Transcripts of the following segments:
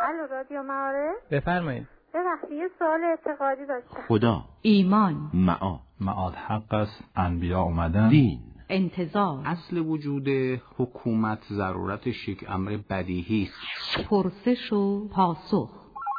الو رادیو معارف. بفرمایید. ببخشید یه سوال اعتقادی داشتم. خدا، ایمان، معاد حق است، انبیا اومدن، دین، انتظار، اصل وجود حکومت ضرورتش یک امر بدیهی است. پرسش و پاسخ.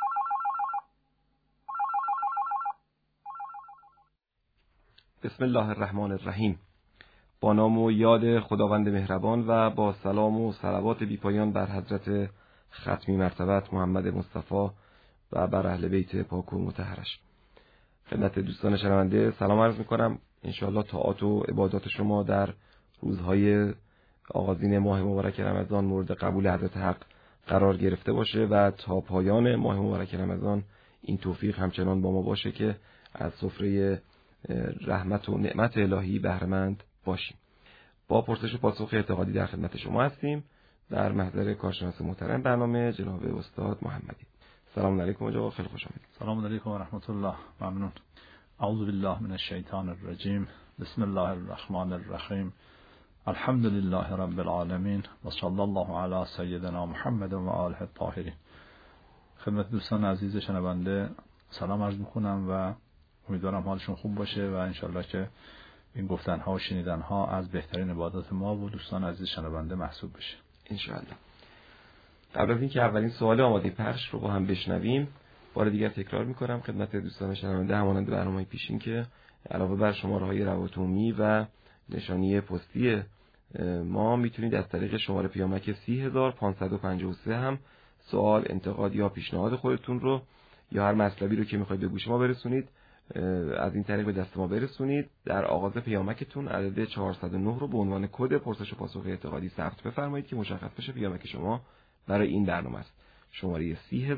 بسم الله الرحمن الرحیم. با نام و یاد خداوند مهربان و با سلام و صلوات بیپایان بر حضرت ختمی مرتبت محمد مصطفی و بر اهل بیت پاک و مطهرش. خدمت دوستان شنونده سلام عرض می‌کنم. انشاءالله طاعات و عبادات شما در روزهای آغازین ماه مبارک رمضان مورد قبول حضرت حق قرار گرفته باشه و تا پایان ماه مبارک رمضان این توفیق همچنان با ما باشه که از سفره رحمت و نعمت الهی بهره‌مند باشیم. با پرسش و پاسخ اعتقادی در خدمت شما هستیم در محضر کارشناس محترم برنامه جناب استاد محمدی. سلام علیکم آقا، خیلی خوش آمدید. سلام علیکم و رحمت الله. ممنون. اعوذ بالله من الشیطان الرجیم. بسم الله الرحمن الرحیم. الحمد لله رب العالمین و صلی الله علی سیدنا محمد و آله الطاهرین. خدمت دوستان عزیز شنونده سلام عرض می‌کنم و امیدوارم حالشون خوب باشه و انشالله که این گفتن‌ها و شنیدن‌ها از بهترین عبادات ما و دوستان عزیز شنونده محسوب بشه انشالله. قبل از اینکه اولین سوال آماده پخش رو با هم بشنویم، بار دیگر تکرار می‌کنم خدمت دوستان شنونده همانند برنامه پیشین که علاوه بر شماره‌های روابط عمومی و نشانی پستی ما میتونید از طریق شماره پیامک 30553 هم سوال، انتقاد یا پیشنهاد خودتون رو یا هر مطلبی رو که می‌خواید به گوش ما برسونید از این طریق به دست ما برسونید. در آغاز پیامکتون عدد 409 رو به عنوان کد پرسش و پاسخ اعتقادی ثبت بفرمایید که مشخص بشه پیامک شما برای این برنامه است. شماره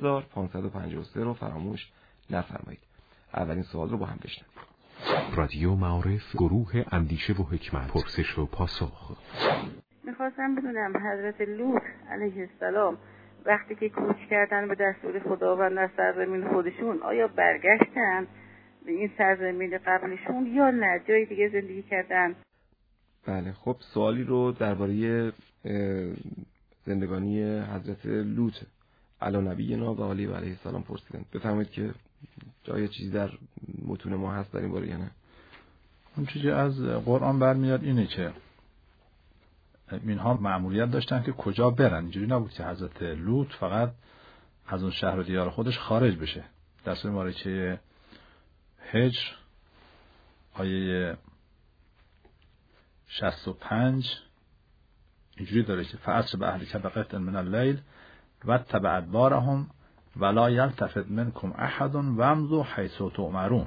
30553 رو فراموش نفرمایید. اولین سوال رو با هم بشنویم. رادیو معارف، گروه اندیشه و حکمت، پرسش و پاسخ. میخواستم بدونم حضرت لوط علیه السلام وقتی که کوچ کردن به دستور خداوند از سرزمین خودشون آیا برگشتن به این سرزمین قبلشون یا نه جای دیگه زندگی کردن؟ بله، خب سوالی رو درباره زندگانی حضرت لوط علی نبینا و علیه السلام پرسیدن. بفرمایید که جای چیزی در متون ما هست در این باره یا نه؟ اون چیزی از قرآن برمیاد اینه که اینها مأموریت داشتن که کجا برن. اینجوری نبود که حضرت لوط فقط از اون شهر و دیار خودش خارج بشه. در سوره مبارکه هجر آیه 65 اینجوری داره که فأسر به اهلک بقطع من اللیل واتبع ادبارهم ولا یلتفت منکم احد وامضوا حیث تؤمرون.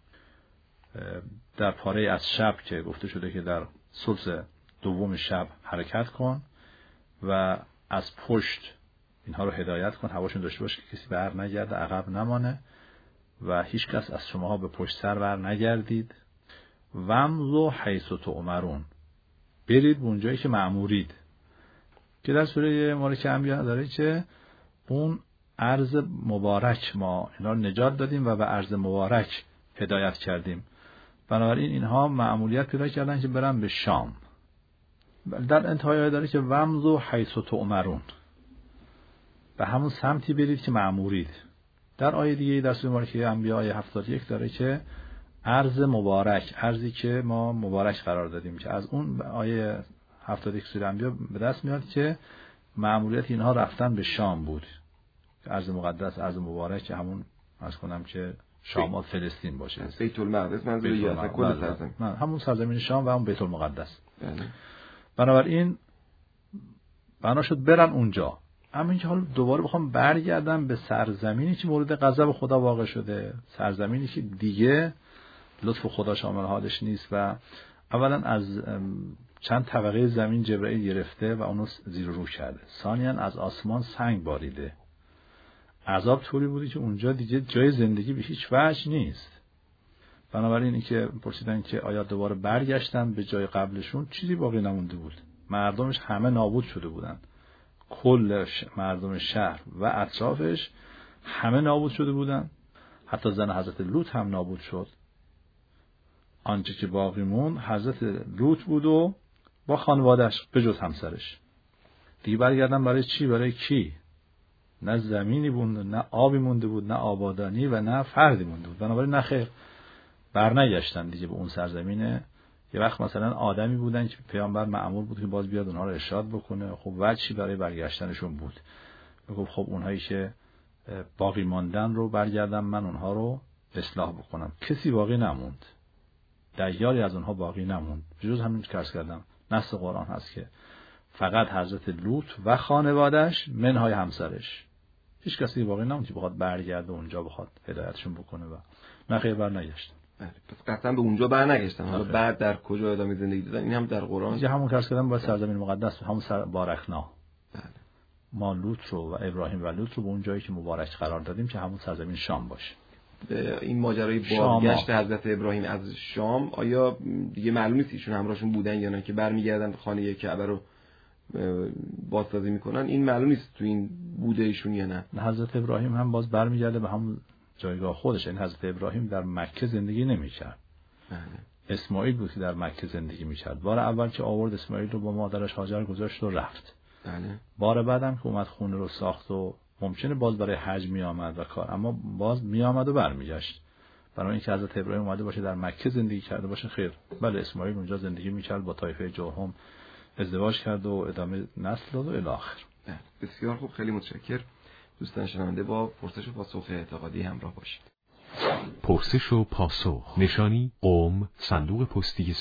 در پاره از شب که گفته شده که در ثلث دوم شب حرکت کن و از پشت اینها رو هدایت کن، حواشون داشته باش که کسی بر نگرده، عقب نمانه و هیچ کس از شماها به پشت سر بر نگردید. وامضوا حیث تؤمرون، برید به اونجایی که مأمورید. که در سوره مبارکه انبیاء داره که اون ارض مبارک ما اینا رو نجات دادیم و به ارض مبارک هدایت کردیم. بنابراین اینها مأموریت پیدا کردن که برن به شام. در انتهای داره که وامضوا حیث تؤمرون، به همون سمتی برید که مأمورید. در آیه دیگه در سوره مبارکه انبیاء آیه 71 داره که ارض مبارک، ارضی که ما مبارک قرار دادیم، که از اون آیه 71 سوره انبیاء به دست میاد که مأموریت اینها رفتن به شام بود. ارض مقدس، ارض مبارک که همون عرض کنم که شام فلسطین باشه، بیت المقدس منظور کل سرزمین، همون سرزمین شام و همون بیت المقدس. بنابراین بنا شد برن اونجا. اما اینکه حالا دوباره بخوام برگردم به سرزمینی که مورد غضب خدا واقع شده، سرزمینی که دیگه لطف خدا شامل حالش نیست و اولا از چند طبقه زمین جبرئیل گرفته و اونو زیر و رو کرده، ثانیاً از آسمان سنگ باریده، عذاب طوری بودی که اونجا دیگه جای زندگی به هیچ وجه نیست. بنابراین این که پرسیدن که آیا دوباره برگشتن به جای قبلشون، چیزی باقی نمونده بود. مردمش همه نابود شده بودن، کل مردم شهر و اطرافش همه نابود شده بودن، حتی زن حضرت لوط هم نابود شد. آنچه که باقی موند حضرت لوط بود و با خانواده‌اش به جز همسرش. دیگه برگردن برای چی؟ برای کی؟ نه زمینی بود، نه آبی مونده بود، نه آبادانی و نه فردی مونده بود. بنابراین نه خیر برنگشتن دیگه به اون سرزمینه. یه وقت مثلا آدمی بودن که پیامبر مأمور بود که باز بیاد اونها رو ارشاد بکنه. خب وجهی برای برگشتنشون بود. میگفت خب اونهایی که باقی ماندن رو برگردم من اونها رو اصلاح بکنم. کسی باقی نموند. دیاری از اونها باقی نموند. بجز همین که عرض کردم نص قرآن هست که فقط حضرت لوط و خانواده‌اش منهای همسرش، هیچ کسی باقی نموند که بخواد برگرده اونجا بخواد هدایتشون بکنه و نخیر برنگشتن. پس قطعا به اونجا برنگشتن. حالا بعد در کجا ادامه زندگی دادن این هم در قرآن اینجا همون کارش کردن با سرزمین مقدس، همون بارکنا. بله. ما لوط رو و ابراهیم و لوط رو به اون جایی که مبارک قرار دادیم که همون سرزمین شام باشه. این ماجرای بازگشت حضرت ابراهیم از شام آیا دیگه معلوم نیست ایشون همراهشون بودن یا نه که برمیگردن خانه کعبه رو بازسازی میکنن؟ این معلوم نیست تو این بوده ایشون یا نه. حضرت ابراهیم هم باز برمیگرده به همون جایگاه خودش. این حضرت ابراهیم در مکه زندگی نمیکرد. اسماعیل بود که در مکه زندگی میکرد. بار اول که آورد اسماعیل رو با مادرش هاجر گذاشت و رفت. بار بعدم که اومد خونه رو ساخت و ممکنه باز برای حج می آمد و کار، اما باز می آمد و برمیگشت. برای اینکه حضرت ابراهیم اومده باشه در مکه زندگی کرده باشه خیر. بله اسماعیل اونجا زندگی میکرد، با طایفه جرهم ازدواج کرد و ادامه نسل داد و الی آخر. بسیار خوب، خیلی متشکرم. دوستان شنونده با پرسش و پاسخ اعتقادی همراه باشید. پرسش و پاسخ. نشانی قم، صندوق پستی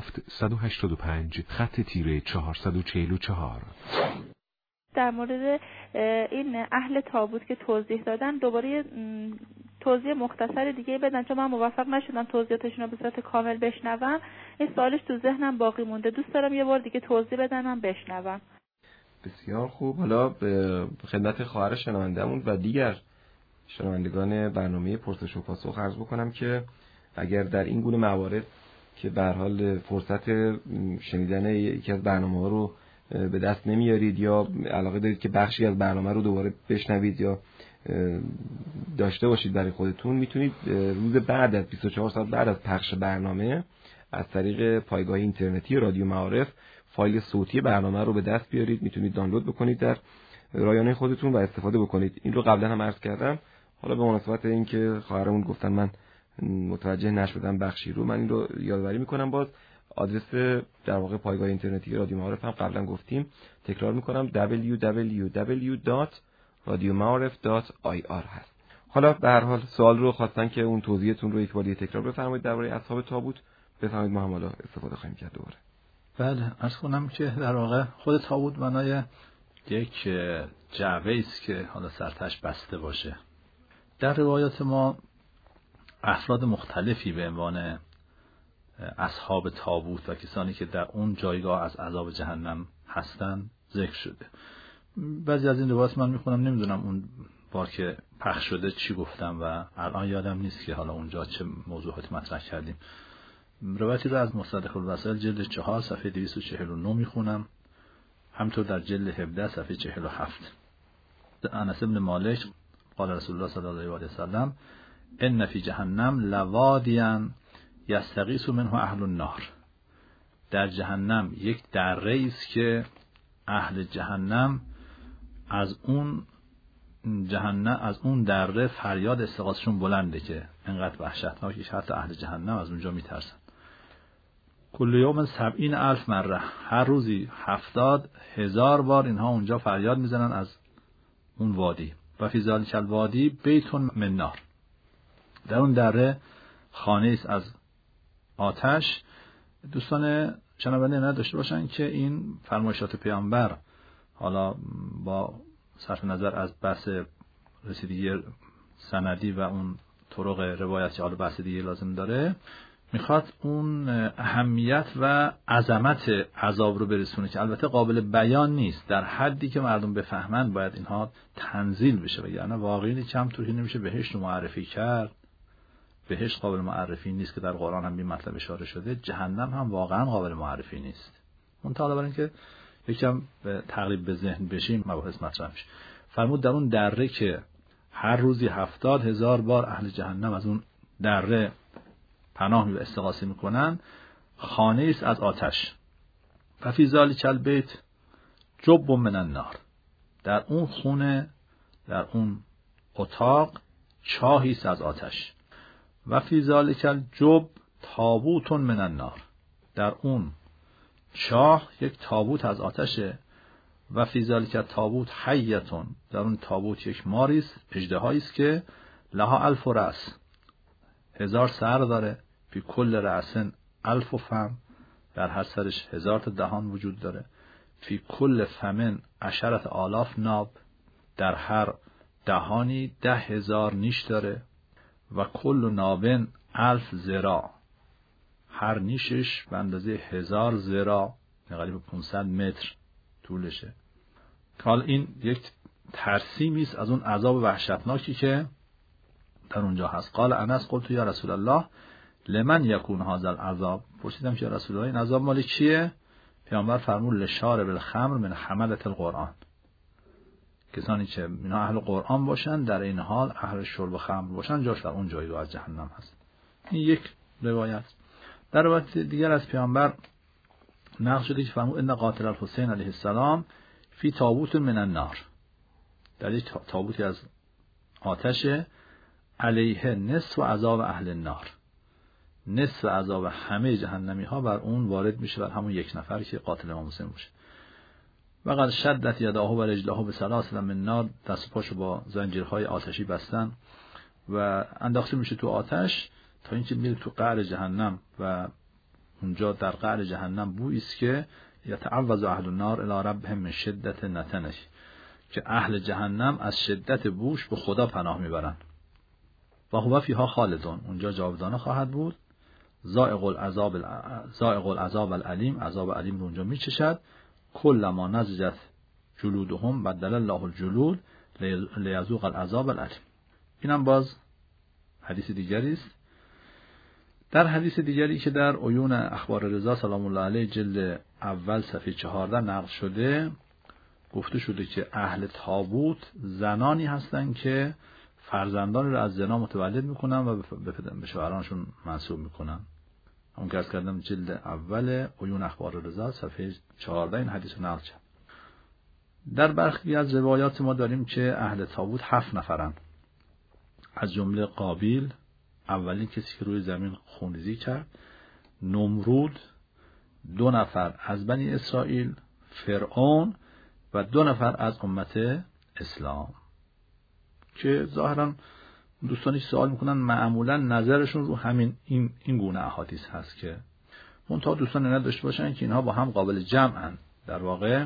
37185 خط تیره 444. در مورد این اهل تابوت که توضیح دادن دوباره توضیح مختصر دیگه بدن، چون من موفق نشدم توضیحاتشون رو به صورت کامل بشنوم. این سوالش تو ذهنم باقی مونده، دوست دارم یه بار دیگه توضیح بدن من بشنوم. بسیار خوب. حالا به خدمت خواهر شنونده‌مون و دیگر شنوندگان برنامه پرسش و پاسخ عرض بکنم که اگر در این گونه موارد که به هر حال فرصت شنیدن یکی از برنامه‌ها رو به دست نمیارید یا علاقه دارید که بخشی از برنامه رو دوباره بشنوید یا داشته باشید برای خودتون، میتونید روز بعد از 24 ساعت بعد از پخش برنامه از طریق پایگاه اینترنتی رادیو معارف فایل صوتی برنامه رو به دست بیارید، میتونید دانلود بکنید در رایانه خودتون و استفاده بکنید. این رو قبلا هم عرض کردم. حالا به مناسبت اینکه خواهرمون گفتن من متوجه نشدم بخشی رو، من این رو یادآوری میکنم. باز آدرس در واقع پایگاه اینترنتی رادیو معارف هم قبلا گفتیم، تکرار میکنم www.radiomaarif.ir هست. حالا به هر حال سوال رو خواستن که اون توضیحتون رو یک بار تکرار بفرمایید درباره اصحاب تابوت. بفرمایید ما هم حالا استفاده خواهیم کرد دوباره. بله، عرض کنم که در واقع خود تابوت معنای یک جعبه است که حالا سرتش بسته باشه. در روایات ما افراد مختلفی به عنوان اصحاب تابوت و کسانی که در اون جایگاه از عذاب جهنم هستن ذکر شده. بعضی از این روایات من میخونم، نمیدونم اون بار که پخش شده چی گفتم و الان یادم نیست که حالا اونجا چه موضوعاتی مطرح کردیم. روایتی رو از مصدق الوسائل جلد 4 صفحه 249 میخونم، همطور در جلد 17 صفحه 47. انس بن مالک قال رسول الله صلی الله علیه و سلم ان فی جهنم لوادیا یستغیث منه اهل النار. در جهنم یک دره است که اهل جهنم از اون دره فریاد استغاثشون بلنده که انقدر وحشتناکه که حتی اهل جهنم از اونجا میترسن. کل یوم 70,000 مره، هر روزی 70,000 بار اینها اونجا فریاد میزنن از اون وادی. و فی ذلک الوادی بیت من نار، در اون دره خانه است از آتش. دوستان شنونده نداشته باشن که این فرمایشات پیامبر حالا با صرف نظر از بحث رسیدگی سندی و اون طرق روایتی حالا بحث دیگه لازم داره، میخواد اون اهمیت و عظمت عذاب رو برسونه که البته قابل بیان نیست. در حدی که مردم بفهمند باید اینها تنزیل بشه، وگرنه واقعی کم طوری نمیشه بهشت رو معرفی کرد. بهشت قابل معرفی نیست که در قرآن هم این مطلب اشاره شده، جهنم هم واقعا قابل معرفی نیست. اون تا برای اینکه یکم تقریب به ذهن بشیم مباحث مطرح میشه. فرمود در اون دره که هر روزی 70,000 بار اهل جهنم از اون دره پناه و استغاثه میکنن، خانه است از آتش. ففی ذلک البیت جب من النار، در اون خونه در اون اتاق چاهی است از آتش. و فی ذالک الجب تابوت من النار، در اون چاه یک تابوت از آتشه. و فی ذالک التابوت حیتون، در اون تابوت یک ماری است، اژدهایی است که لها 1000 رأس، 1000 سر داره. فی کل رأس 1000 فم، در هر سرش 1000 تا دهان وجود داره. فی کل فمن 10,000 ناب، در هر دهانی 10,000 نیش داره. و کل نابن 1000 ذراع، هر نیشش به اندازه 1000 ذراع، قریب 500 متر طولشه. حال این یک ترسیمی است از اون عذاب وحشتناکی که در اونجا هست. قال انس قلت یا رسول الله لمن یکون هذا العذاب، پرسیدم که یا رسول الله این عذاب مال کیه؟ پیامبر فرمود لشارب الخمر من حملة القرآن، کسانی که اینا اهل قرآن باشن در این حال اهل شرب خمر باشن جاش در اون جایگاه از جهنم هست. این یک روایت. در روایت دیگر از پیامبر نقل شده که فرمود ان قاتل الحسین علیه السلام فی تابوت من النار، در یک تابوتی از آتش، علیه نصف عذاب اهل النار، نصف عذاب همه جهنمی ها بر اون وارد میشه، بر همون یک نفر که قاتل امام حسین باشه. و قد شدت یداه و رجلاه بسلاسل من نار، دست و پاشو با زنجیرهای آتشی بستن و انداخته میشه تو آتش تا اینکه میره تو قعر جهنم. و اونجا در قعر جهنم بویی است که یتعوذ اهل النار الی ربهم من شدت نتنه، که اهل جهنم از شدت بوش به خدا پناه میبرن. و هو فیها خالدون، اونجا جاودانه خواهد بود. ذائق العذاب العلیم، عذاب علیم رو اونجا میچشد. کل ما نضجت جلودهم بدل الله الجلود لیذوق العذاب العلیم. اینم باز حدیث دیگری است. در حدیث دیگری که در عیون اخبار رضا سلام الله علیه جلد اول صفحه 14 نقل شده، گفته شده که اهل تابوت زنانی هستند که فرزندان رو از زنا متولد میکنن و به شوهرانشون منسوب میکنن. اون که از کردم جلد اول عیون اخبار رضا صفحه 14 این حدیث رو نقل کرد. در برخی از روایات ما داریم که اهل تابوت 7 نفرن، از جمله قابیل، اولین کسی که روی زمین خونریزی کرد، نمرود، 2 نفر از بنی اسرائیل، فرعون و 2 نفر از امت اسلام، که ظاهرا دوستانی سوال میکنن معمولا نظرشون رو همین این گونه احادیث هست که منتها دوستان نداشته باشن که اینها با هم قابل جمعن. در واقع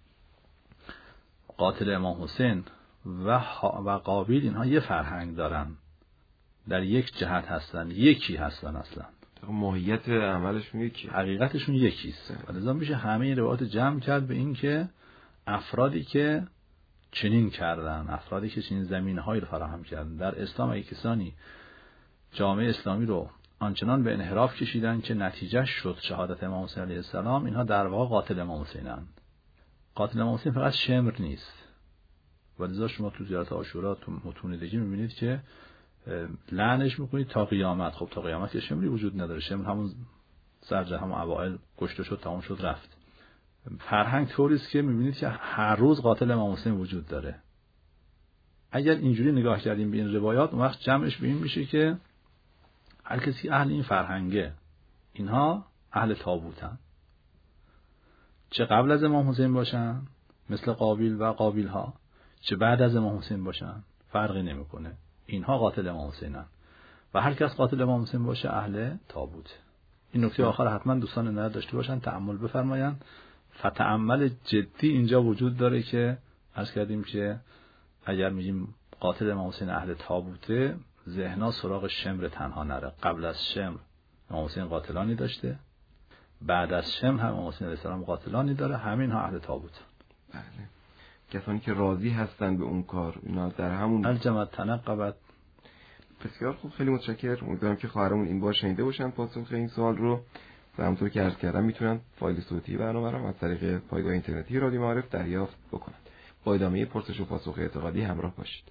قاتل امام حسین و قابیل اینها یه فرهنگ دارن، در یک جهت هستن، یکی هستن، اصلا ماهیت عملشون یکی، حقیقتشون یکیست. لذا میشه همه این روایات جمع کرد به این که افرادی که چنین کردن، افرادی که چنین زمینه‌هایی رو فراهم کردن در اسلام، اگه کسانی جامعه اسلامی رو آنچنان به انحراف کشیدن که نتیجه شد شهادت امام حسین علیه السلام، اینها در واقع قاتل امام حسینن. قاتل امام حسین فقط شمر نیست. ولذا شما تو زیارت عاشورا تو متون دیگه می‌بینید که لعنش می‌کنید تا قیامت. خب تا قیامت که شمری وجود نداره، شمر همون سرجه همون اوائل کشته شد، تمام شد، رفت. فرهنگ طوری است که می‌بینید که هر روز قاتل امام حسین وجود داره. اگر اینجوری نگاه کردیم به این روایات، اون وقت جمعش به این میشه که هر کسی اهل این فرهنگه، اینها اهل تابوتن، چه قبل از امام حسین باشن مثل قابیل و قابیل ها، چه بعد از امام حسین باشن، فرقی نمیکنه، اینها قاتل امام حسینن و هر کس قاتل امام حسین باشه اهل تابوت. این نکته آخر حتما دوستان نظر داشته باشن، تأمل بفرماین. فتأمل جدی اینجا وجود داره که عرض کردیم که اگر میگیم قاتل امام حسین اهل تابوته، ذهنا سراغ شمر تنها نره. قبل از شمر امام حسین قاتلانی داشته، بعد از شمر هم امام حسین علیه السلام قاتلانی داره، همین ها اهل تابوت. بله، کسانی که راضی هستن به اون کار، اینا در همون الجماعت تنقبت. بسیار خوب، خیلی متشکرم. امیدوارم که خواهرمون این بار شنیده باشن پاسخ این سوال رو. و همونطور که عرض کردم میتونن فایل صوتی برنامه رو از طریق پایگاه اینترنتی رادیو معارف دریافت بکنن. با ادامه پرسش و پاسخ اعتقادی همراه باشید.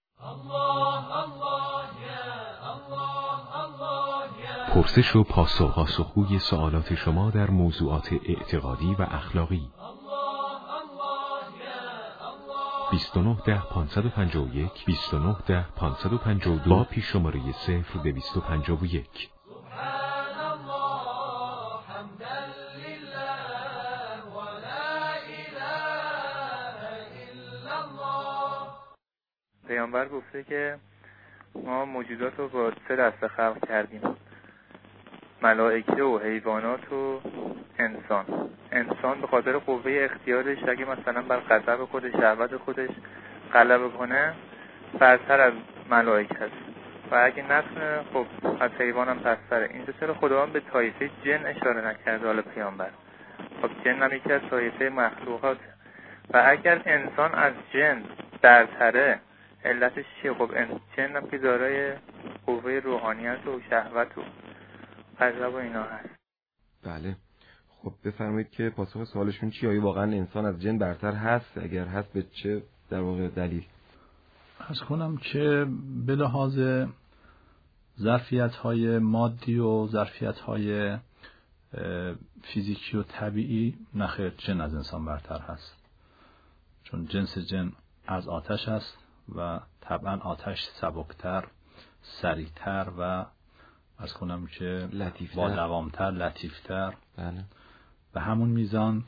پرسش و پاسخگوی سوالات شما در موضوعات اعتقادی و اخلاقی. 2910 551 با پیش شماره 0251. پیامبر گفته که ما موجودات رو با 3 دسته خلق کردیم: ملائکه و حیوانات و انسان به خاطر قوه اختیارش اگه مثلا بر غضب خودش، شهوت خودش غلبه کنه برتر از ملائکه است و اگه نتونه خب از حیوان هم پستره. اینجا چرا خداوند به طایفه جن اشاره نکرده حالا پیامبر؟ خب جن هم یکی از طایفه مخلوقات و اگر انسان از جن برتره علتش چیه؟ خب جن هم که دارای قوه روحانیت و شهوت و غضب و اینا هست. بله. خب بفرمایید که پاسخ سوالشون چیه؟ آیا واقعا انسان از جن برتر هست؟ اگر هست به چه در واقع دلیل؟ عرض کنم که به لحاظ ظرفیت‌های مادی و ظرفیت‌های فیزیکی و طبیعی نخیر، جن از انسان برتر هست، چون جنس جن از آتش است و طبعا آتش سبکتر، سریعتر و عرض کنم که با دوامتر، لطیفتر. بله. به همون میزان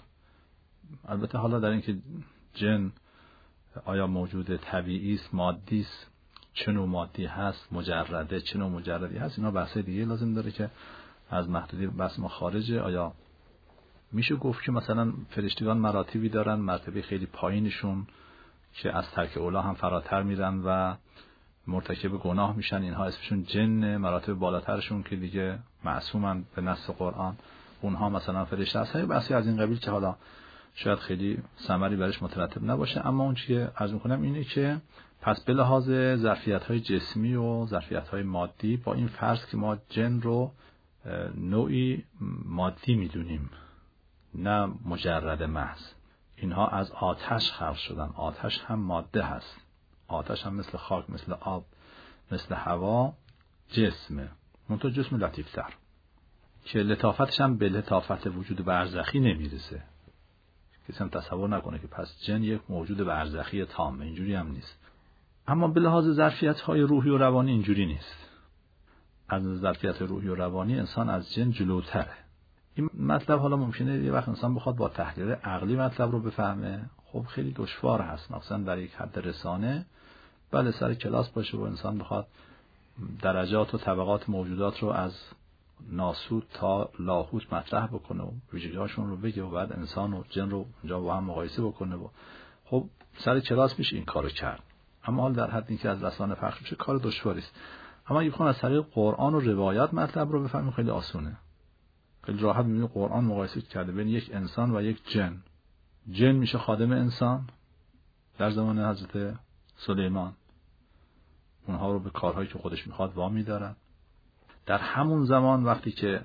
البته حالا در این که جن آیا موجود طبیعی است، مادی است، چه نوع مادی هست، مجرده، چه نوع مجردی هست، اینا بحث دیگه لازم داره که از محدودی بحث ما خارجه. آیا میشه گفت که مثلا فرشتگان مراتبی دارن، مرتبه خیلی پایینشون که از ترک اولا هم فراتر میرن و مرتکب گناه میشن، اینها اسمشون جن. مراتب بالاترشون که دیگه معصومن به نص قرآن، اونها مثلا فرشته هستن. بحثی از این قبیل که حالا شاید خیلی ثمری برش مترتب نباشه، اما اون چیزی عرض می‌کنم اینه که پس به لحاظ ظرفیت‌های جسمی و ظرفیت‌های مادی با این فرض که ما جن رو نوعی مادی میدونیم نه مجرد محض، اینها از آتش خلق شدن. آتش هم ماده هست، آتش هم مثل خاک، مثل آب، مثل هوا جسمه، منتها جسم لطیفتر که لطافتش هم به لطافت وجود برزخی نمیرسه. کسی هم تصور نکنه که پس جن یک موجود برزخی تامه، اینجوری هم نیست. اما به لحاظ ظرفیت‌های روحی و روانی اینجوری نیست. از ظرفیت روحی و روانی انسان از جن جلوتره. این مطلب حالا ممکنه یه وقت انسان بخواد با تحلیل عقلی مطلب رو بفهمه، خب خیلی دشوار هست، مثلا در یک حد رسانه بله سر کلاس باشه و انسان بخواد درجات و طبقات موجودات رو از ناسوت تا لاهوت مطرح بکنه و ویژگی‌هاشون رو بگه و بعد انسان و جن رو اونجا با هم مقایسه بکنه و خب سر کلاس میشه این کارو کرد. اما حال در حدی که از لسان پخش میشه کار دشواری است. اما اگه بخوام از طریق قرآن و روایات مطلب رو بفهمیم خیلی آسونه. خیلی راحت می‌بینید قرآن مقایسه کرده بین یک انسان و یک جن. جن میشه خادم انسان در زمان حضرت سلیمان، اونها رو به کارهایی که خودش میخواد وامی دارن. در همون زمان وقتی که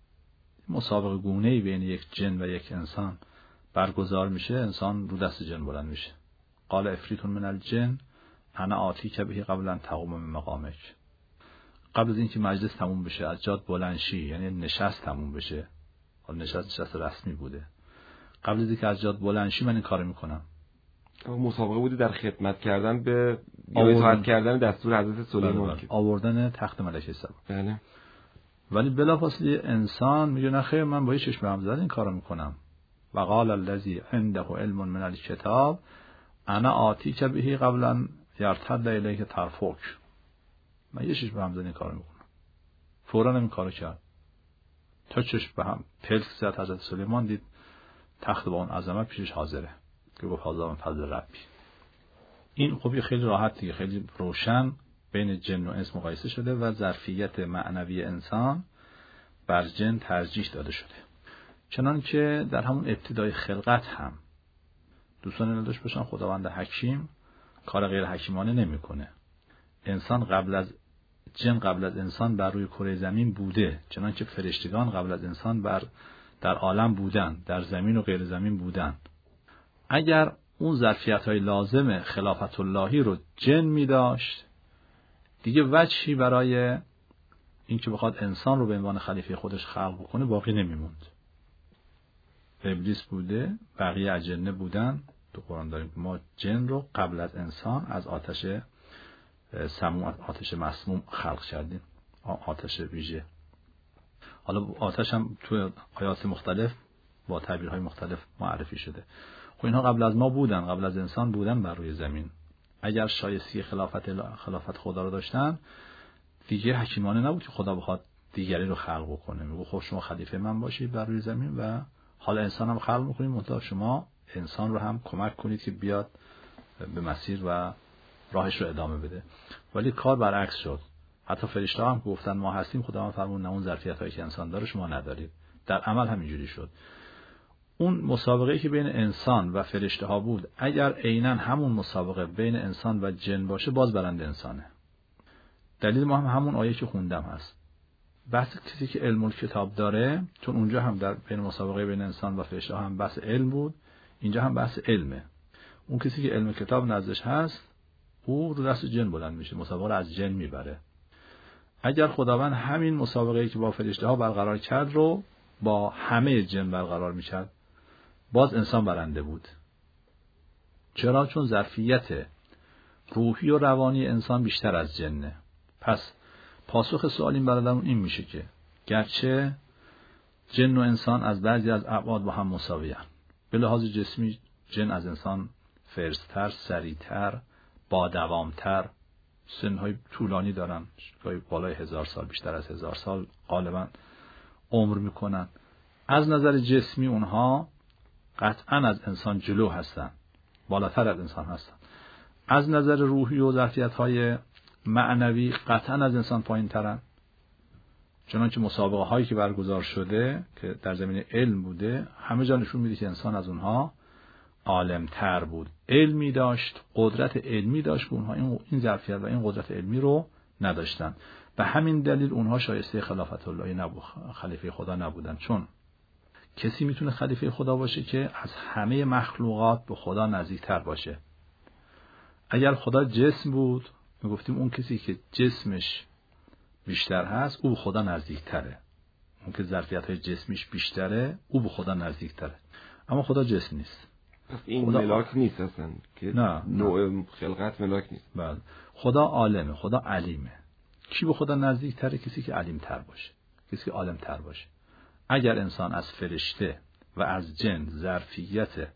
مسابقه گونه‌ای بین یک جن و یک انسان برگزار میشه، انسان رو دست جن بلند میشه. قال افریت من الجن انا آتیک به قبل ان تقوم من مقامک. قبل از اینکه مجلس تموم بشه، از جات بلند شی، یعنی نشست تموم بشه، حالا نشست رسمی بوده، قبل از اینکه از جات بلند شی من این کارو میکنم. مسابقه بوده در خدمت کردن به اطاعت کردن دستور حضرت سلیمان، آوردن تخت ملکه سبا. بله. ولی بلافاصله انسان میگه نه خیر، من با یه چشم هم زد این کارو میکنم. و قال الذی عنده علم من الکتاب انا آتیک به قبل ان یرتد الیک طرفک. من یه چشم هم زد این کارو میکنم. فوراً این کارو کرد. تا چشم به هم پلک زد، حضرت سلیمان دید تخت با اون عظمت پیشش حاضره که گفت حاضر من فضل ربی. این خب خیلی راحت دیگه، خیلی روشن بین جن و انس مقایسه شده و ظرفیت معنوی انسان بر جن ترجیح داده شده. چنان که در همون ابتدای خلقت هم دوستان نداشت باشن خداوند حکیم کار غیر حکیمانه نمیکنه. انسان قبل از جن قبل از انسان بر روی کره زمین بوده، چنان که فرشتگان قبل از انسان در عالم بودن، در زمین و غیر زمین بودن. اگر اون ظرفیت‌های لازم خلافت اللهی رو جن می داشت، دیگه وجهی برای این که بخواد انسان رو به عنوان خلیفه خودش خلق بکنه باقی نمیموند. ابلیس بوده، بقیه اجنه بودن، تو قرآن داریم ما جن رو قبل از انسان از آتش سموم، از آتش مسموم خلق کردیم، آتش ویژه. حالا آتش هم تو آیات مختلف با تعبیرهای مختلف معرفی شده. خب اینها قبل از ما بودن، قبل از انسان بودن بر روی زمین. اگر شایسته خلافت خدا رو داشتن دیگه حکیمانه نبود که خدا بخواد دیگری رو خلق بکنه. میگه خب شما خلیفه من باشید بر روی زمین و حالا انسان هم خلق می‌کنید، منتها شما انسان رو هم کمک کنید که بیاد به مسیر و راهش رو ادامه بده. ولی کار برعکس شد. حتی فرشته‌ها هم گفتن ما هستیم، خدا هم فرمود نه، اون ظرفیت‌هایی که انسان داره شما ندارید. در عمل همینجوری شد. اون مسابقه‌ای که بین انسان و فرشته‌ها بود، اگر عیناً همون مسابقه بین انسان و جن باشه، باز برنده انسانه. دلیل ما هم همون آیه که خوندم هست. بحث کسی که علم الکتاب داره، چون اونجا هم در بین مسابقه بین انسان و فرشته‌ها هم بحث علم بود، اینجا هم بحث علمه. اون کسی که علم کتاب نزدش هست، او رو دست جن بلند میشه، مسابقه رو از جن میبره. اگر خداوند همین مسابقه‌ای که با فرشته‌ها برقرار کرد رو با همه جن برقرار می‌کرد، باز انسان برنده بود. چرا؟ چون ظرفیت روحی و روانی انسان بیشتر از جنه. پس پاسخ سوال این برادرمون این میشه که گرچه جن و انسان از بعضی از ابعاد با هم مساوی‌اند، به لحاظ جسمی جن از انسان فرزتر، سریعتر، با دوامتر، سنهای طولانی دارن، گاهی بالای 1000 سال، بیشتر از 1000 سال غالبا عمر میکنن. از نظر جسمی اونها قطعا از انسان جلو هستن، بالاتر از انسان هستن. از نظر روحی و ظرفیت‌های معنوی قطعا از انسان پایین ترن. چنانچه مسابقه هایی که برگزار شده که در زمینه علم بوده، همه جا نشون میده که انسان از اونها عالم‌تر بود، علمی داشت، قدرت علمی داشت که اونها این ظرفیت و این قدرت علمی رو نداشتن. به همین دلیل اونها شایسته خلافت الله نبود، خلیفه خدا نبودن. چون کسی میتونه خلیفه خدا باشه که از همه مخلوقات به خدا نزدیکتر باشه. اگر خدا جسم بود، میگفتیم اون کسی که جسمش بیشتر هست او به خدا نزدیکتره، اون که ظرفیت‌های جسمیش بیشتره او به خدا نزدیکتره. اما خدا جسم نیست. پس این ملاک نیست اصلا که نوع خلقت ملاک نیست. بله، خدا عالمه، خدا علیمه. کی به خدا نزدیکتره؟ کسی که علیم‌تر باشه، کسی که عالم‌تر باشه. اگر انسان از فرشته و از جن ظرفیت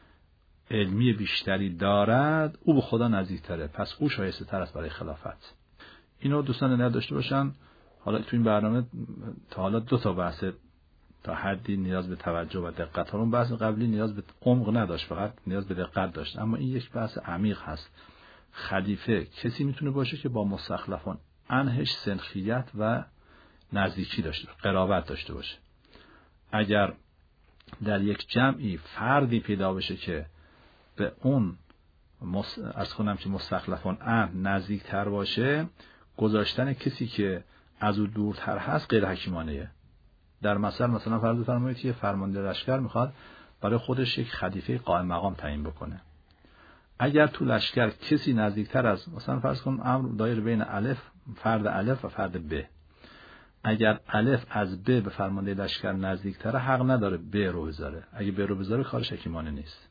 علمی بیشتری دارد، او به خدا نزدیکتره، پس او شایسته تر است برای خلافت. اینو دوستان نداشته باشن. حالا تو این برنامه تا حالا 2 تا بحث تا حدی نیاز به توجه و دقت. اون بحث قبلی نیاز به عمق نداشت، فقط نیاز به دقت داشت. اما این یک بحث عمیق هست. خلیفه کسی میتونه باشه که با مستخلفان انهش سنخیت و نزدیکی داشته، قرابت داشته باشه. اگر در یک جمعی فردی پیدا بشه که به اون از خونم که مستخلفان نزدیکتر باشه، گذاشتن کسی که از او دورتر هست غیر حکیمانه. در مثلا فرض فرمایید که فرمانده لشکر میخواد برای خودش یک خلیفه قائم مقام تعیین بکنه. اگر تو لشکر کسی نزدیکتر از مثلا فرض کن امر دایر بین فرد الف و فرد ب، اگر الف از ب به فرمانده لشکر نزدیکتره، حق نداره ب رو بذاره. اگه ب رو بذاره کارش حکیمانه نیست.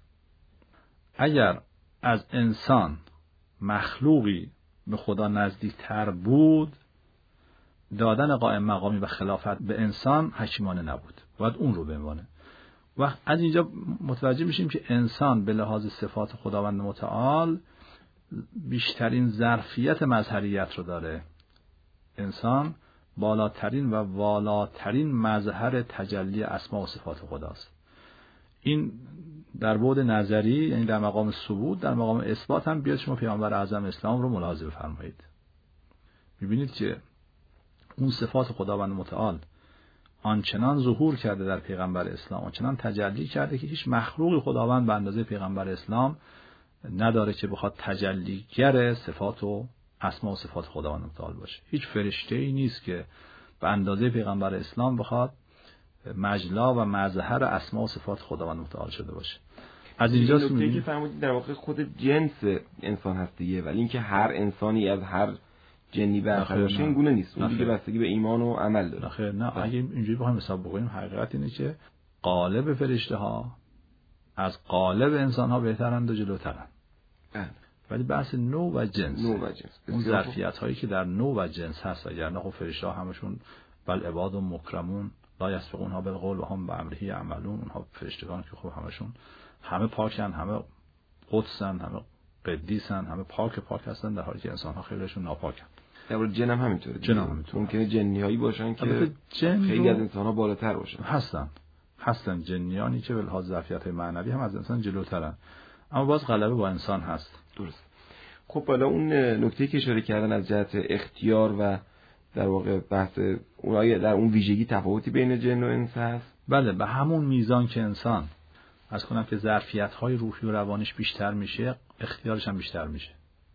اگر از انسان مخلوقی به خدا نزدیکتر بود، دادن قائم مقامی و خلافت به انسان حکیمانه نبود، باید اون رو بمانه. و از اینجا متوجه میشیم که انسان به لحاظ صفات خداوند متعال بیشترین ظرفیت مظهریت رو داره. انسان بالاترین و والاترین مظهر تجلی اسما و صفات خداست. این در بعد نظری، یعنی در مقام ثبوت، در مقام اثبات هم بیاد شما پیامبر اعظم اسلام رو ملاحظه بفرمایید. میبینید که اون صفات خداوند متعال آنچنان ظهور کرده در پیغمبر اسلام، آنچنان تجلی کرده که هیچ مخلوق خداوند به اندازه پیغمبر اسلام نداره که بخواد تجلیگر صفات و اسما و صفات خداوند متعال باشه. هیچ فرشته‌ای نیست که به اندازه پیغمبر اسلام بخواد مجلا و مظهر اسما و صفات خداوند متعال شده باشه. از اینجا نکته که فرمودید در واقع خود جنس انسان هست دیگه، ولی اینکه هر انسانی از هر جنی برتر باشه این گونه نیست. اون دیگه بستگی به ایمان و عمل داره. نه اگه اینجوری بخوایم حساب بکنیم، حقیقت اینه که غالب فرشته ها از قالب انسان ها بهترند و جلوترند. ولی بحث نوع و جنس، اون ظرفیت هایی که در نوع و جنس هست، یعنی خب فرشته ها همشون بل عباد و مکرمون لا یسبقونها بالقول و هم بامره یعملون، اونها فرشتگان که خب همشون همه پاکن، همه قدسن، همه قدیسن، همه پاک هستن، در حالی که انسان ها خیلیشون ناپاکن. در واقع جن هم همینطوره. جن هم همینطوره. ممکنه جنیایی باشن که خیلی از انسان ها بالاتر باشن. هستن جنیانی که به لحاظ ظرفیت معنوی هم از انسان جلوترن، اما باز غلبه با انسان هست. درست. خب حالا اون نکته که اشاره کردن از جهت اختیار و در واقع بحث اونایی در اون ویژگی تفاوتی بین جن و انس هست؟ بله، به همون میزان که انسان از کنم که ظرفیت‌های روحی و روانیش بیشتر میشه، اختیارش هم بیشتر میشه.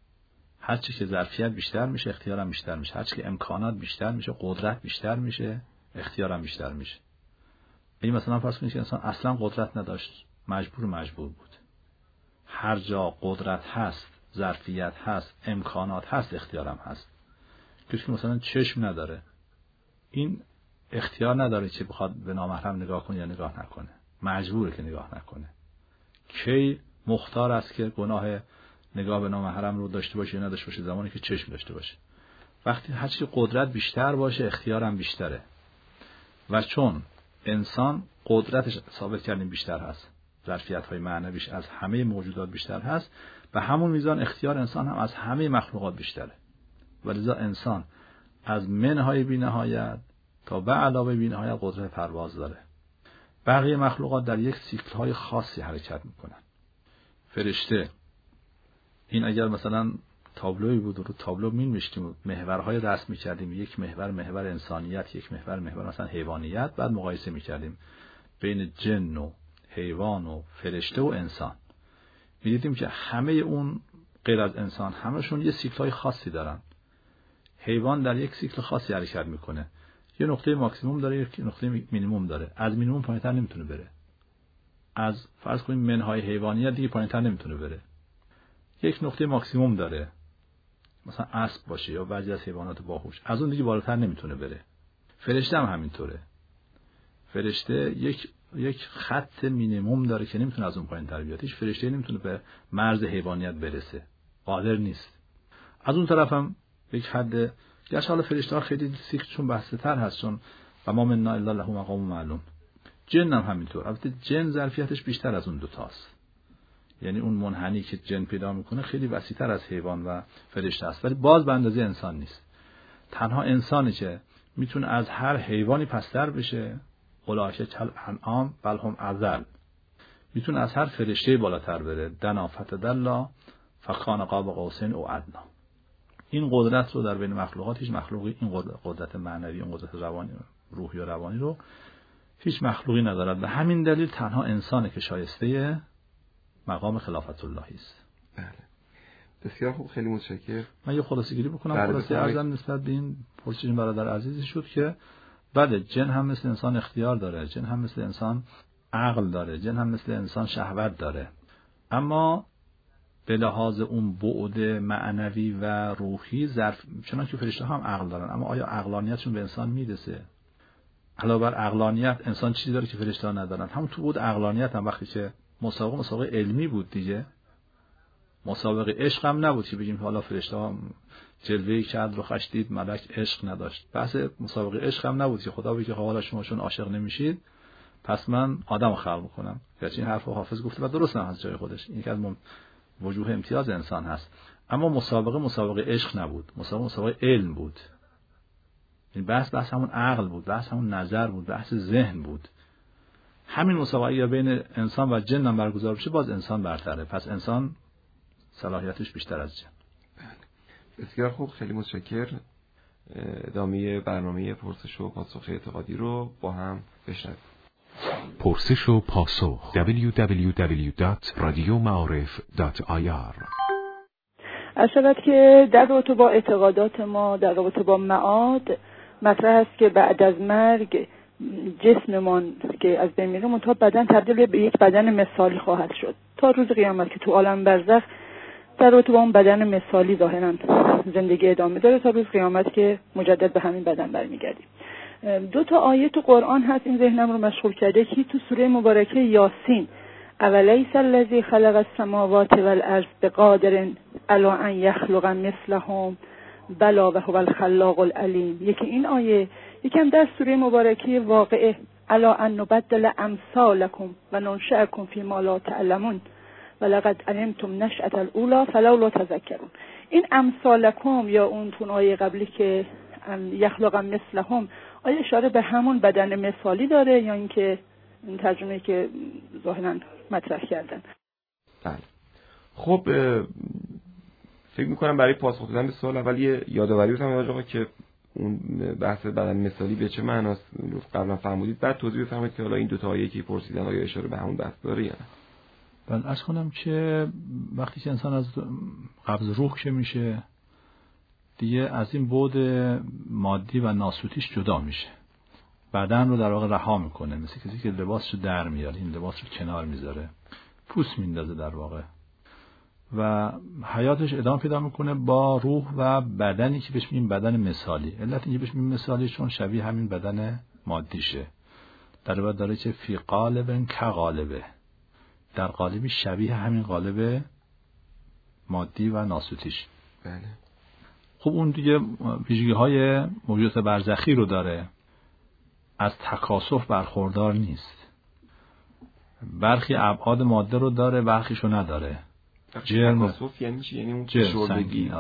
هر چی که ظرفیت بیشتر میشه، اختیار هم بیشتر میشه. هر چی که امکانات بیشتر میشه، قدرت بیشتر میشه، اختیار هم بیشتر میشه. این مثلا فرض کنید که انسان اصلا قدرت نداشت، مجبور بود. هر جا قدرت هست، ظرفیت هست، امکانات هست، اختیار هم هست. کسی که مثلا چشم نداره، این اختیار نداره که بخواد به نامحرم نگاه کنه یا نگاه نکنه، مجبوره که نگاه نکنه. کی مختار است که گناه نگاه به نامحرم رو داشته باشه یا نداشته باشه؟ زمانی که چشم داشته باشه. وقتی هر چی قدرت بیشتر باشه، اختیار هم بیشتره. و چون انسان قدرتش ثابت کردیم بیشتر هست، ظرفیت‌های معنویش از همه موجودات بیشتر هست، به همون میزان اختیار انسان هم از همه مخلوقات بیشتره. ولذا انسان از منهای بی‌نهایت تا به علاوه بی‌نهایت قدرت پرواز داره. بقیه مخلوقات در یک سیکل‌های خاصی حرکت میکنن. فرشته، این اگر مثلا تابلویی بود رو تابلو می‌نوشتیم، محورهای رسم می‌کردیم، یک محور انسانیت، یک محور مثلا حیوانیت، بعد مقایسه می‌کردیم بین جن و حیوان و فرشته و انسان. می‌دیدیم که همه اون غیر از انسان همشون یه سیکل‌های خاصی دارن. حیوان در یک سیکل خاصی حرکت میکنه، یه نقطه ماکسیموم داره، یک نقطه مینیمم داره. از مینیمم پایین‌تر نمیتونه بره. از فرض کنیم منهای حیوانیت دیگه پایین‌تر نمیتونه بره. یک نقطه ماکسیموم داره، مثلا اسب باشه یا بعضی از حیوانات باهوش، از اون دیگه بالاتر نمیتونه بره. فرشته هم همینطوره. فرشته یک خط مینیمم داره که نمیتونه از اون پایین‌تر بیاد. هیچ فرشته نمیتونه به مرز حیوانیت برسه، قادر نیست. از اون طرف هم یک حد، گرچه حالا فرشته ها خیلی سیکلشون بسته تر هست، چون و ما منا الا له مقام معلوم. جن هم همینطور. البته جن ظرفیتش بیشتر از اون دوتاست، یعنی اون منحنی که جن پیدا میکنه خیلی وسیع‌تر از حیوان و فرشته است، ولی باز به اندازه انسان نیست. تنها انسانی که میتونه از هر حیوانی پستر بشه، اولئک کالانعام بل هم اضل، میتونه از هر فرشته بالاتر بره، دنا فتدلی فکان قاب قوسین او ادنی. این قدرت رو در بین مخلوقات هیچ مخلوقی، این قدرت معنوی، این قدرت روانی، روحی و روانی رو هیچ مخلوقی ندارد. و همین دلیل تنها انسانه که شایسته مقام خلافت اللهی است. بله، بسیار خوب، خیلی متشکرم. من یه خلاصه‌گیری بکنم. خلاصه ارزم نسبت به این پرسش این برادر عزیزی شد که بله، جن هم مثل انسان اختیار داره، جن هم مثل انسان عقل داره، جن هم مثل انسان شهوت داره، اما به لحاظ اون بعد معنوی و روحی چنانکه فرشته ها هم عقل دارن، اما آیا عقلانیتشون به انسان میرسه؟ علاوه بر عقلانیت انسان چیزی داره که فرشته ها ندارن. همون تو بود عقلانیت هم وقتی که مسابقه علمی بود دیگه، مسابقه عشق هم نبود که بگیم حالا فرشته ها جلوه‌ای کرد رو خش دید ملک عشق نداشت. بحث مسابقه عشق هم نبود که خدا بگه حالا شما چون عاشق نمیشید پس من آدم خلق میکنم. گرچه این حرفو حافظ گفته و درست هم از جای خودش، این که از وجوه امتیاز انسان هست، اما مسابقه عشق نبود، مسابقه علم بود. این بحث همون عقل بود، بحث همون نظر بود، بحث ذهن بود. همین مسابقه یا بین انسان و جن هم برگزار بشه باز انسان برتره، پس انسان صلاحیتش بیشتر از جن. بسیار خوب، خیلی متشکرم. ادامه برنامه پرسش و پاسخ اعتقادی رو با هم بشنویم. پرسش و پاسخ www.radiomaarif.ir. از شود که در رابطه با اعتقادات ما در رابطه با معاد مطرح است که بعد از مرگ جسممان که از بین میره منتها بدن تبدیل به یک بدن مثالی خواهد شد تا روز قیامت که تو عالم برزخ در رابطه با اون بدن مثالی ظاهرا زندگی ادامه داره تا روز قیامت که مجدد به همین بدن برمیگردیم. 2 آیه تو قرآن هست این ذهنم رو مشغول کرده که تو سوره مبارکه یاسین اولیس الذی خلق السماوات والارض بقادر علی ان یخلق مثلهم بلا و هو الخلاق العلیم. یکی این آیه، یکم در سوره مبارکه واقعه الا ان نبدل امثالکم و ننشئکم فی ما لا تعلمون ولقد علمتم نشأة الاولی فلولا تذکرون. این امثالکم یا اون تون آیه قبلی که یخلق مثلهم، آیا اشاره به همون بدن مثالی داره یا اینکه این ترجمه که ظاهرا مطرح کردن؟ بله. خب فکر میکنم برای پاسخ دادن به سوال اول یه یادآوری بکنم آقا که اون بحث بدن مثالی به چه معناست قبلا فرمودید، بعد توضیح بفرمایید که حالا این دو تا آیه که پرسیدن آیا اشاره به همون بحث داره یا نه. من عرض کنم که وقتی که انسان از قبض روح که میشه دیگه از این بعد مادی و ناسوتیش جدا میشه، بدن رو در واقع رها میکنه، مثل کسی که لباسشو در میاره، این لباس رو کنار میذاره، پوست میندازه در واقع و حیاتش ادامه پیدا میکنه با روح و بدنی که بهش میگیم بدن مثالی. علت اینکه بهش میگیم مثالی چون شبیه همین بدن مادیشه، در واقع داره که فی قالب کقالبه، در قالبی شبیه همین قالب مادی و ناسوتیش. بله. خب اون دیگه ویژگی‌های موجودات برزخی رو داره، از تکاسف برخوردار نیست، برخی ابعاد ماده رو داره برخیشو نداره. تکاسف یعنی چی؟ یعنی اون شوربگی،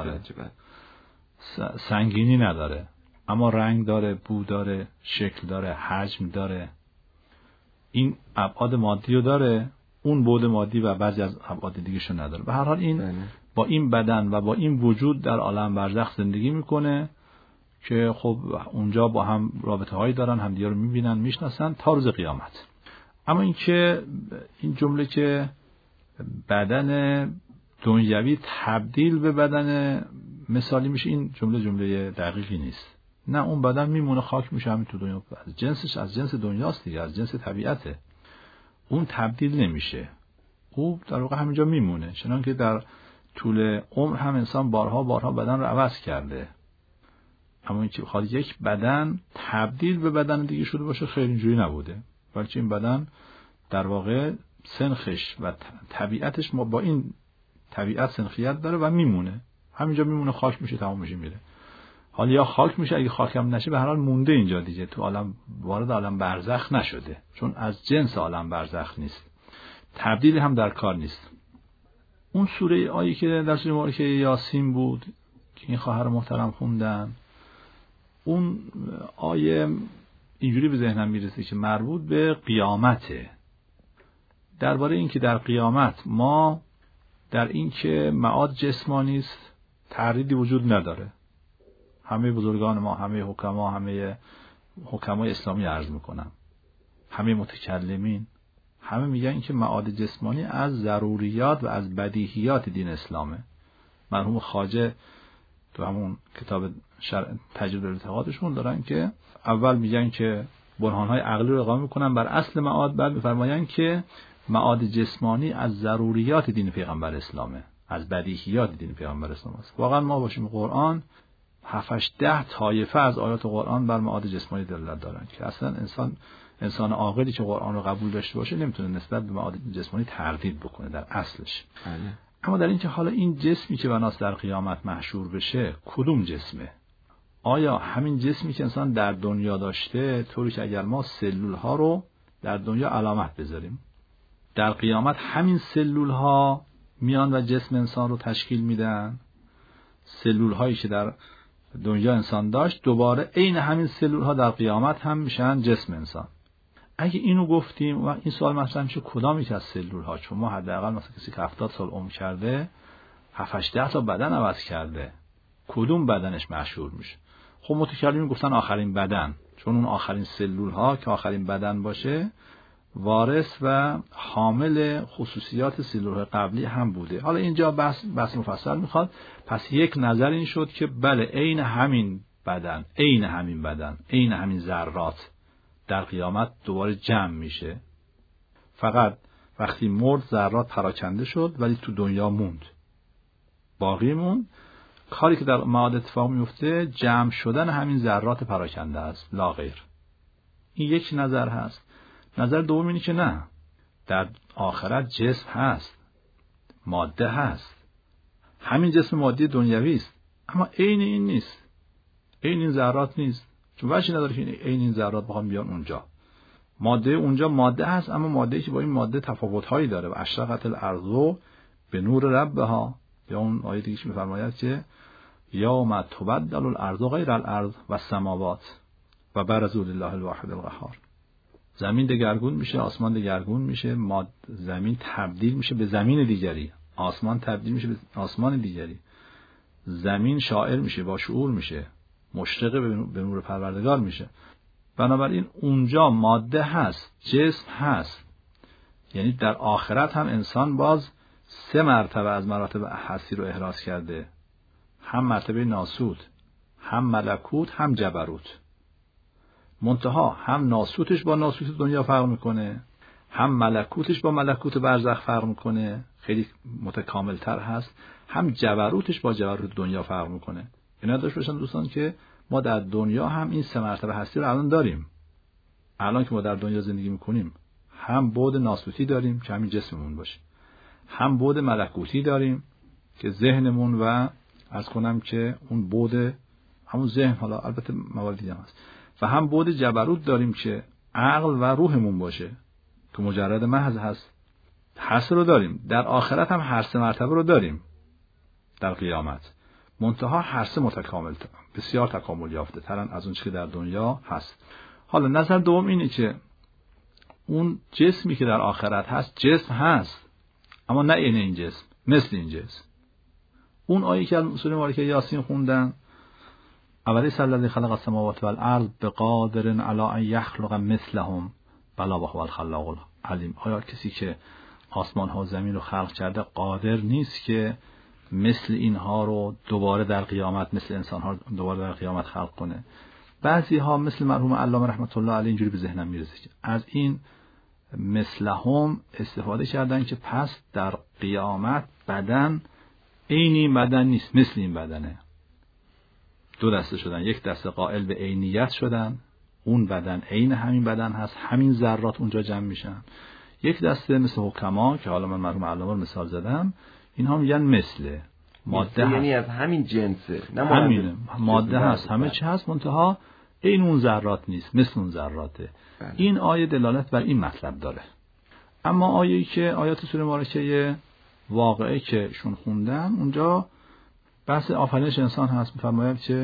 سنگینی نداره اما رنگ داره، بو داره، شکل داره، حجم داره. این ابعاد مادی رو داره، اون بعد مادی و بعضی از ابعاد دیگه‌شو نداره. به هر حال این با این بدن و با این وجود در عالم برزخ زندگی میکنه که خب اونجا با هم رابطه هایی دارن، همدیگه رو میبینن، میشناسن تا روز قیامت. اما این که این جمله که بدن دنیوی تبدیل به بدن مثالی میشه، این جمله دقیقی نیست. نه، اون بدن میمونه، خاک میشه همین تو دنیا، جنسش از جنس دنیاست دیگه، از جنس طبیعته، اون تبدیل نمیشه، او در واقع همینجا میمونه. چنان که در طول عمر هم انسان بارها بدن رو عوض کرده، اما این که بخواد یک بدن تبدیل به بدن دیگه شده باشه خیلی اینجوری نبوده، بلکه این بدن در واقع سنخش و طبیعتش با این طبیعت سنخیت داره و میمونه، همینجا میمونه، خاک میشه، تمام میشه، میره. حالا یا خاک میشه، اگه خاک هم نشه به هر حال مونده اینجا دیگه، تو عالم وارد عالم برزخ نشده، چون از جنس عالم برزخ نیست، تبدیل هم در کار نیست. اون سوره آیه که در سوره مبارکه یاسین بود که این خواهر محترم خوندن، اون آیه اینجوری به ذهنم میرسه که مربوط به قیامته، درباره این که در قیامت ما در این که معاد جسمانی است تردیدی وجود نداره. همه بزرگان ما، همه حکما، همه حکمای اسلامی عرض میکنم، همه متکلمین، همه میگن این که معاد جسمانی از ضروریات و از بدیهیات دین اسلامه. مرحوم خواجه تو همون کتاب تجربه الاعتقادشون دارن که اول میگن که برهانهای عقلی رو اقامه میکنن بر اصل معاد، بعد میفرماین که معاد جسمانی از ضروریات دین پیغمبر اسلامه، از بدیهیات دین پیغمبر اسلام است. واقعا ما باشیم قرآن 7-10 طایفه از آیات قرآن بر معاد جسمانی دلالت دارن که اصلا انسان عاقلی که قرآن رو قبول داشته باشه نمیتونه نسبت به معاد جسمانی تردید بکنه در اصلش. اما در این که حالا این جسمی که بناست در قیامت محشور بشه کدوم جسمه؟ آیا همین جسمی که انسان در دنیا داشته، طوری که اگر ما سلول ها رو در دنیا علامت بذاریم، در قیامت همین سلول ها میان و جسم انسان رو تشکیل میدن؟ سلول هایی که در دنیا انسان داشت دوباره عین همین سلول ها در قیامت هم میشن جسم انسان. اگه اینو گفتیم و این سوال مطرح میشه کدام یک از سلول ها، چون ما حداقل مثلا کسی که 70 سال عمر کرده 7-10 تا بدن عوض کرده، کدوم بدنش محشور میشه؟ خب متکلمین گفتن آخرین بدن، چون اون آخرین سلول ها که آخرین بدن باشه وارث و حامل خصوصیات سلول قبلی هم بوده. حالا اینجا بحث مفصل میخواد. پس یک نظر این شد که بله عین همین بدن، عین همین ذرات در قیامت دوباره جمع میشه، فقط وقتی مرد ذرات پراکنده شد ولی تو دنیا موند، باقی موند. کاری که در معاد اتفاق میفته جمع شدن همین ذرات پراکنده است، لا غیر. این یک نظر هست. نظر دوم اینه که نه، در آخرت جسم هست، ماده هست، همین جسم مادی دنیوی است، اما عین این نیست، عین این ذرات نیست، چون وجهی نداره که عین این ذرات بخوام بیان اونجا. ماده اونجا ماده هست، اما ماده‌ای که با این ماده تفاوت‌هایی داره. و اشرقت الارض به نور ربها، یا اون آیه دیگه می‌فرماید که یوم تبدل الارض غیر الارض و السماوات و برزوا لله الواحد القهار. زمین دگرگون میشه، آسمان دگرگون میشه، زمین تبدیل میشه به زمین دیگری، آسمان تبدیل میشه به آسمان دیگری، زمین شاعر میشه، با شعور میشه، مشرق به نور پروردگار میشه. بنابراین اونجا ماده هست، جسم هست. یعنی در آخرت هم انسان باز 3 مرتبه از مراتب هستی رو احراز کرده، هم مرتبه ناسوت، هم ملکوت، هم جبروت. منتها هم ناسوتش با ناسوت دنیا فرق میکنه، هم ملکوتش با ملکوت برزخ فرق میکنه، خیلی متکاملتر هست، هم جبروتش با جبروت دنیا فرق میکنه. اینا داشت باشن دوستان که ما در دنیا هم این 3 مرتبه هستی رو الان داریم. الان که ما در دنیا زندگی میکنیم هم بعد ناسوتی داریم که همین جسممون باشه، هم بعد ملکوتی داریم که ذهنمون و عرض کنم که اون بعد همون ذهن، حالا البته موارد دیگه هست، و هم بعد جبروت داریم که عقل و روحمون باشه که مجرد محض هست. هر 3 رو داریم. در آخرت هم هر 3 مرتبه رو داریم در قیامت. منتها هر 3 متکامل، بسیار تکامل یافته ترن از اون چیزی که در دنیا هست. حالا نظر دوم اینه که اون جسمی که در آخرت هست جسم هست، اما نه این جسم، مثل این جسم. اون آیه که از سوره مبارکه یاسین خوندن، اولیس الذی خلق السماوات والارض بقادر علی ان یخلق مثلهم بلی وهو الخلاق العلیم. آیا کسی که آسمان ها و زمین رو خلق کرده قادر نیست که مثل اینها رو دوباره در قیامت، مثل انسان ها دوباره در قیامت خلق کنه؟ بعضی ها مثل مرحوم علامه رحمت الله علیه اینجوری به ذهنم میرسه که از این مثلهم استفاده کردن که پس در قیامت بدن عینی بدن نیست، مثل این بدنه. 2 دسته شدن، یک دسته قائل به عینیت شدن، اون بدن عین همین بدن هست، همین ذرات اونجا جمع میشن. یک دسته مثل حکما که حالا من مرحوم علامه رو مثال زدم، اینها میگن مثل ماده هست، یعنی از همین جنسه، نه همین ماده هست، همه چی هست، منتها این اون ذرات نیست، مثل اون ذراته. این آیه دلالت بر این مطلب داره. اما آیه‌ای که آیات سوره مبارکه واقعه که شون خوندن، اونجا بحث آفرینش انسان هست. می‌فرماید که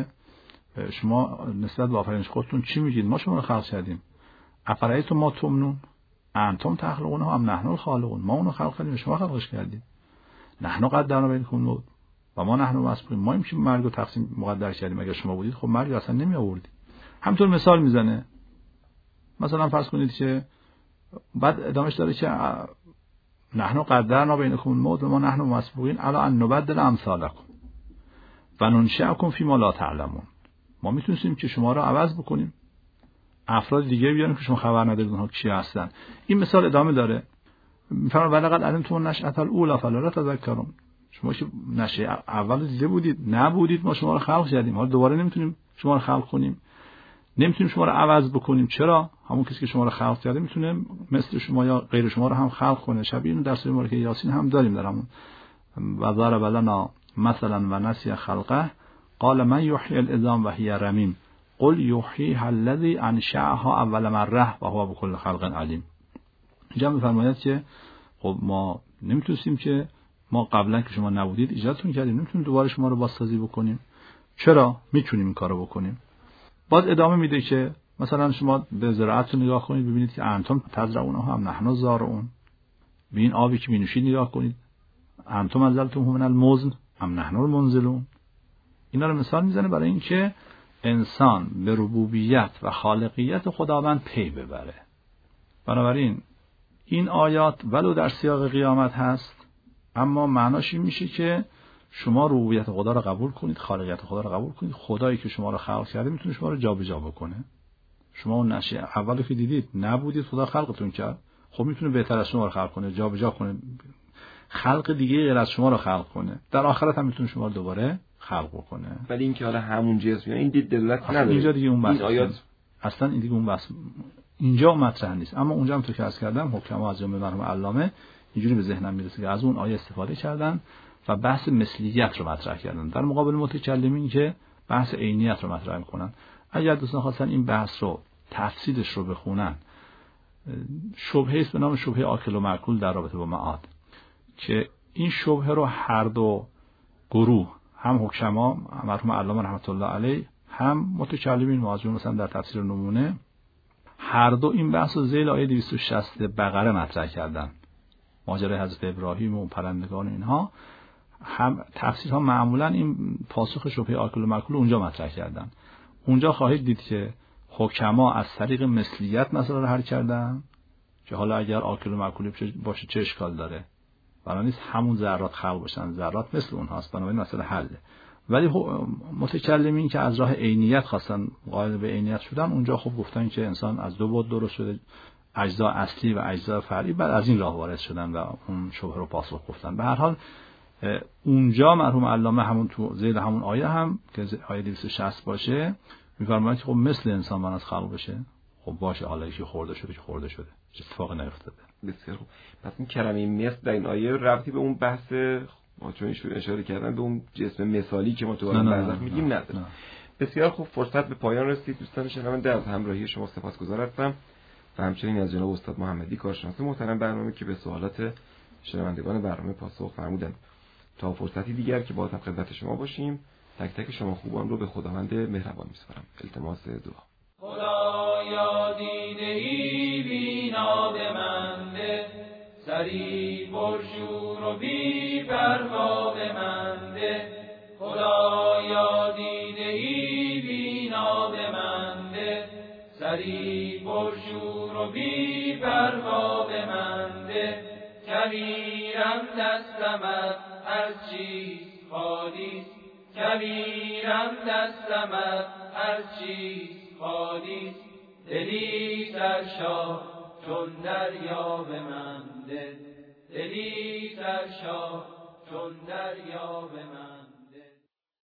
شما نسبت به آفرینش خودتون چی میگید؟ ما شما رو خلق کردیم. افرایتم ما تمنون انتم تخلقونه ام نحن الخالقون. ما اونو خلق کردیم، شما خلقش کردید. نحن قدرنا بینکم الموت و ما نحن مسئولون. ما که مرگ رو تقسیم مقدر کردیم. اگر شما بودید خب مرگ اصلا نمی آوردید. همینطور مثال میزنه. مثلا فرض کنید که بعد ادامهش داره که نحن قدرنا بینکم الموت و ما نحن مسئولون الا ان نبدل امثالکم و ننشئکم فیما لا تعلمون. ما میتونیم که شما رو عوض بکنیم، افراد دیگه بیاریم که شما خبر ندارید اونها کی هستن. این مثال ادامه داره. میفرماید ولقد علمتم نشأة الاولی فلا تذکرون. شما که نشأه اول دیده بودید، نبودید، ما شما رو خلق کردیم، حالا دوباره نمیتونیم شما رو خلق کنیم، نمیتونیم شما رو عوض بکنیم. چرا؟ همون کسی که شما رو خلق کرده میتونه مثل شما یا غیر شما رو هم خلق کنه. شبیه اینو در سوره مبارکه یاسین هم داریم، در همون و ضرب لنا مثلا و نسی خلقه قال من یحیی العظام و هی رمیم قل یحییها الذی انشأها اول مره و هو بكل خلق علیم. اینجا می‌فرماید که خب ما نمیتونیم که ما قبلا که شما نبودید ایجادتون کردیم، نمیتونیم دوباره شما رو بازسازی بکنیم. چرا؟ میتونیم این کارو بکنیم. بعد ادامه میده که مثلا شما به زراعت نگاه کنید، ببینید که انتم تزرعونها هم نحن زارعون. به این آبی که می‌نوشید نگاه کنید، انتم انزلتموه من المزن ام نحن المنزلون. اینا رو مثال میزنه برای اینکه انسان به ربوبیت و خالقیت خداوند پی ببره. بنابراین این آیات ولو در سیاق قیامت هست، اما معناش این میشه که شما ربوبیت خدا رو قبول کنید، خالقیت خدا رو قبول کنید. خدایی که شما رو خلق کرده میتونه شما رو جابجا بکنه. شما اون نشأه اولی که دیدید نبودید، خدا خلقتون کرد، خب میتونه بهتر از شما رو خلق کنه، جابجا کنه، خلق دیگه غیر از شما رو خلق کنه. در آخرت هم میتونه شما رو دوباره خلق بکنه. ولی این که حالا همون جسم، این دلالت نداره. اینجا دیگه اون بحث این آیات اصلا این دیگه اون بحث اینجا مطرح نیست. اما اونجا هم تو که عرض کردم حکما از جمله مرحوم علامه اینجوری به ذهنم میرسه که از اون آیه استفاده کردن و بحث مثلیت رو مطرح کردن در مقابل متکلمین که بحث عینیت رو مطرح میکنن. اگر دوستان خواستن این بحث رو تفصیلش رو بخونن، شبهه است به نام شبهه آکل و معکول در رابطه با معاد که این شبهه رو هر دو گروه، هم حکما مرحوم علامه رحمت الله علیه، هم متکلمین معاصرین مثلا در تفسیر نمونه، هر دو این بحث رو ذیل آیه 260 بقره مطرح کردن. ماجرای حضرت ابراهیم و پرندگان اینها، هم تفسیرها معمولا این پاسخ شبهه آکل و معکول اونجا مطرح کردن. اونجا خواهید دید که حکما از طریق مثلیت مسئله رو حل کردن که حالا اگر آکل و معکول باشه چه اشکال داره؟ بنا نیست همون ذرات خلق بشن، ذرات مثل اونهاست، بنابراین مسئله حله. ولی متکلمین که از راه عینیت خواستن قائل به عینیت شدن، اونجا خب گفتن که انسان از دو بعد درست شده، اجزا اصلی و اجزا فرعی، بعد از این راه وارد شدن و اون شبهه رو پاسخ گفتن. به هر حال اونجا مرحوم علامه همون تو ذیل همون آیه هم که آیه 260 باشه میفرماید که خب مثل انسان من از خلق بشه. خب باشه، حالا که خورده شده که خورده شده، اتفاقی نیفتاده. بسیار خوب. پس این کلمه مثل در این آیه ربطی به اون بحث ما چون اشاره کردن به اون جسم مثالی که ما تو برزخ میگیم نداره. بسیار خوب، فرصت به پایان رسید. دوستان شنونده از همراهی شما سپاسگزار هستم و همچنین از جناب استاد محمدی کارشناس محترم برنامه که به سوالات شنوندگان برنامه پاسخ فرمودند. تا فرصتی دیگر که باز هم خدمت شما باشیم، تک تک شما خوبان رو به خداوند مهربان می‌سپارم. التماس دعا. خدایا دیده‌ای بینا به من ده، سری پرشور و بی پروا به من ده. خدایا دیده‌ای بینا به من ده، سری پرشور و بی پروا به من ده. کبیرم دستمت هر چیز خالی، کبیرم دستمت هر چیز خالی. دلی سرشار چون دریا به من ده، دلی سرشار چون دریا به من